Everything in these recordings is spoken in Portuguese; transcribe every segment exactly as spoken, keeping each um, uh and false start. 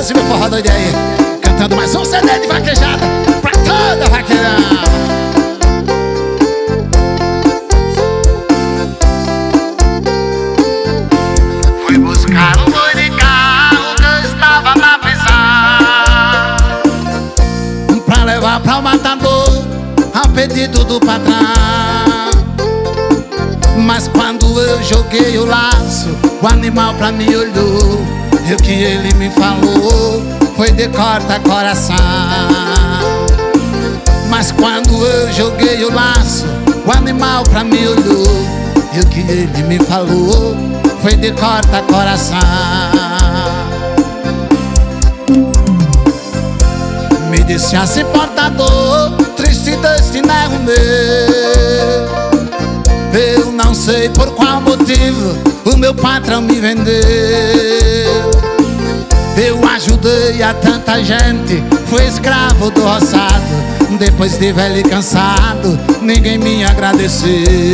Brasil, meu forró doido aí, cantando mais um C D de vaquejada pra toda vaquejada. Fui buscar um boi de carro que eu estava na prisão, pra levar pra o matador a pedido do patrão. Mas quando eu joguei o laço, o animal pra mim olhou, e o que ele me falou foi de corta coração. Mas quando eu joguei o laço, o animal pra mim olhou, e o que ele me falou foi de corta coração. Me disse assim, portador, triste destino é o meu. Eu não sei por qual motivo o meu patrão me vendeu. Eu ajudei a tanta gente, fui escravo do roçado. Depois de velho e cansado, ninguém me agradeceu.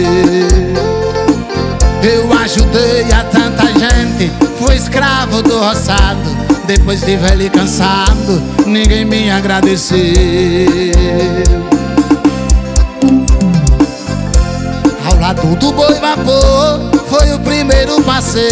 Eu ajudei a tanta gente, fui escravo do roçado. Depois de velho e cansado, ninguém me agradeceu. Ao lado do boi vapor, foi o primeiro parceiro.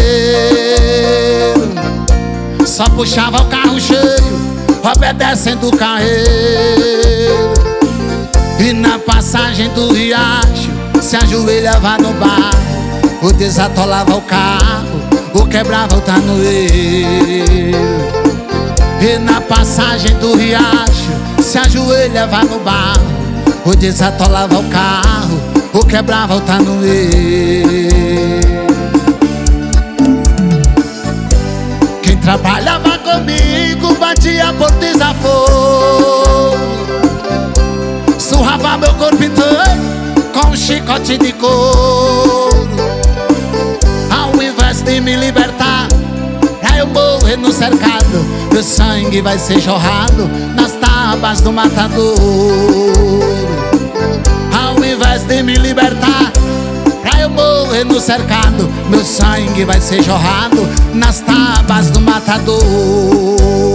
Só puxava o carro cheio, obedecendo o carreiro. E na passagem do riacho, se ajoelhava no barro, o desatolava o carro, o quebrava o tanoeiro. E na passagem do riacho, se ajoelhava no barro, o desatolava o carro, o quebrava o tanoeiro. Quem trabalhava comigo batia por desaforo, surrava meu corpo inteiro com um chicote de couro. Ao invés de me libertar, pra eu morrer no cercado, meu sangue vai ser jorrado nas tábuas do matador. Ao invés de me libertar, pra eu morrer no cercado, meu sangue vai ser jorrado nas tábuas do matador.